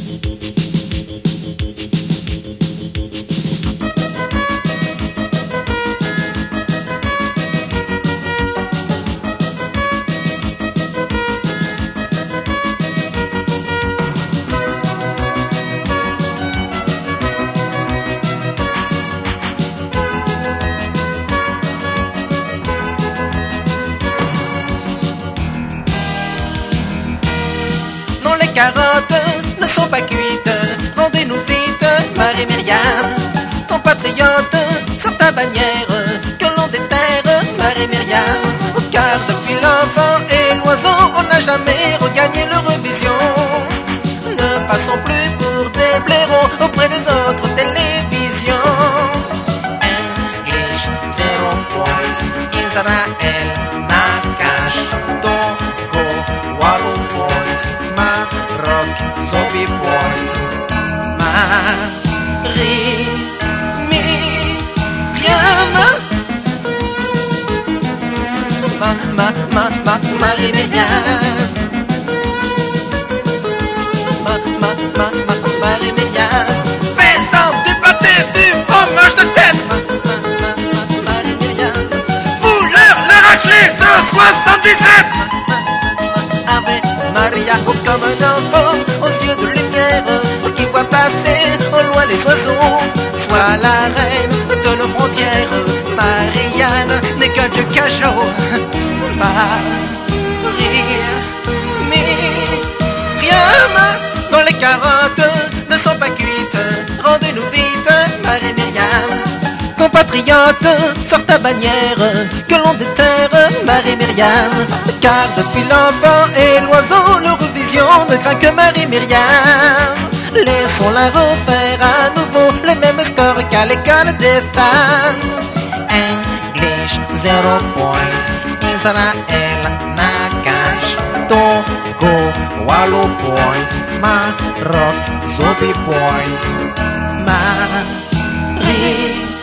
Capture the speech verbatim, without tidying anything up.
Les carottes ne sont pas cuites, rendez-nous vite, Marie-Myriam. Compatriote, sur ta bannière, que l'on déterre, Marie-Myriam. Car depuis l'enfant et l'oiseau, on n'a jamais regagné l'Eurovision. Ne passons plus pour des blaireaux auprès des autres télévisions. English, zero point, Israël, Nakash, Togo, Walloon point, Maroc, Zombie point, Marie, Myriam, ma, ma, ma, ma, Marie-Myriam, ma, ma, ma, ma, Marie-Myriam, faisant du pâté, du fromage de tête, ma, ma, ma, ma, Marie-Myriam, fouleur la raclée de soixante-dix-sept, Ave Maria, comme un enfant aux yeux de lumière qui voit passer au loin les oiseaux. Sois la reine de nos frontières, Marianne n'est qu'un vieux cachot. Marie, Myriam, dont les carottes ne sont pas cuites, rendez-nous vite, Marie-Myriam. Compatriote, sors ta bannière, que l'on déterre, Marie-Myriam. Car depuis l'enfant et l'oiseau, l'Eurovision ne craint que Marie-Myriam. Laissons-la refaire à nouveau les mêmes scores qu'à l'école des fans. English, zero point, Israël, Nakash, Togo, Walloon point, Maroc, Zombie point, Marie.